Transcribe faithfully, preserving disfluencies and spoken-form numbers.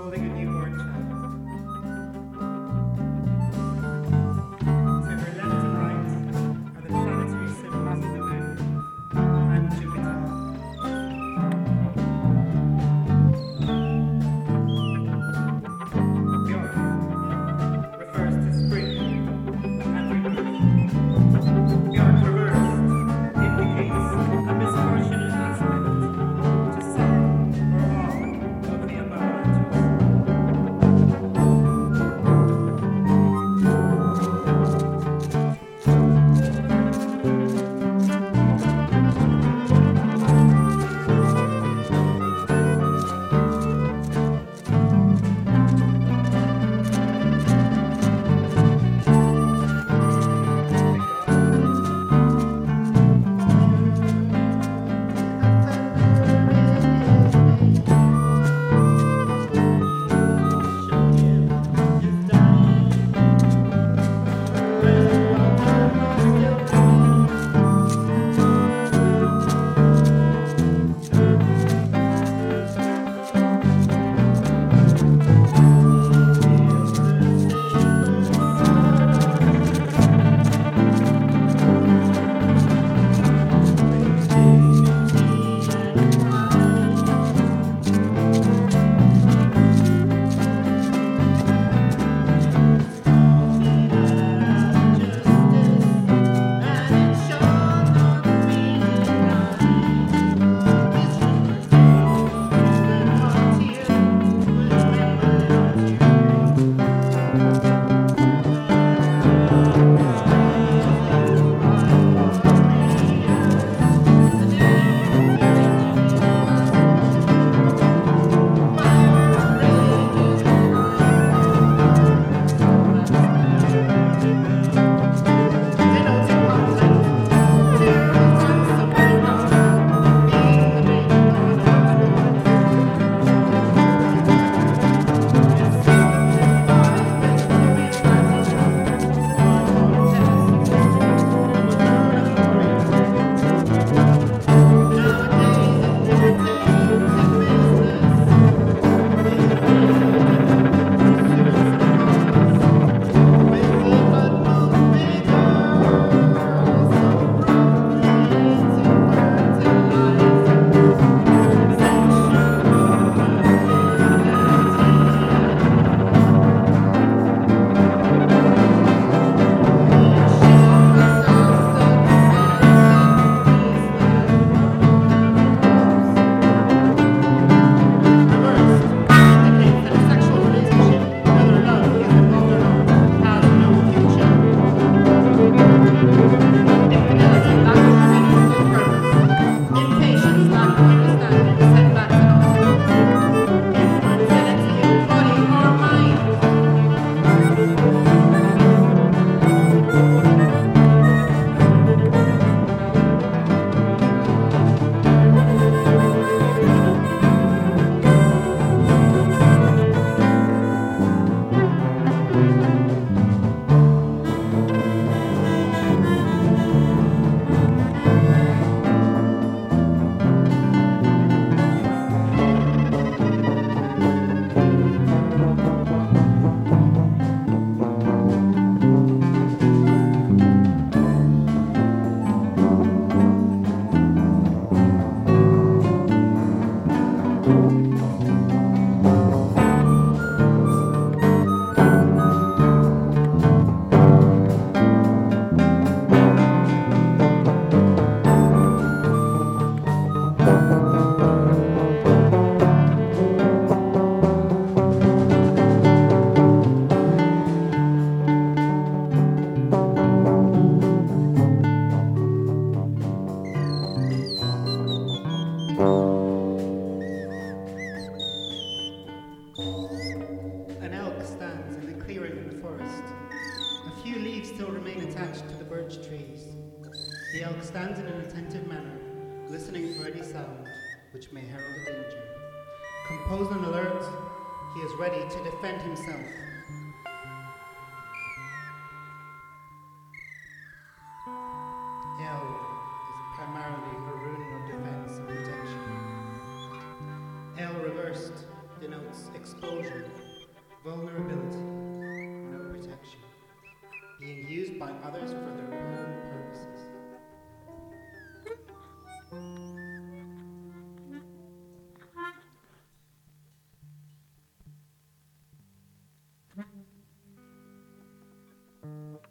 holding a newborn child. To her left and right are the planetary symbols of the moon and Jupiter. Björk refers to spring and rebirth. Björk reversed indicates a misfortunate aspect to some or all of the above matters. An elk stands in the clearing in the forest. A few leaves still remain attached to the birch trees. The elk stands in an attentive manner, listening for any sound which may herald a danger. Composed and alert, he is ready to defend himself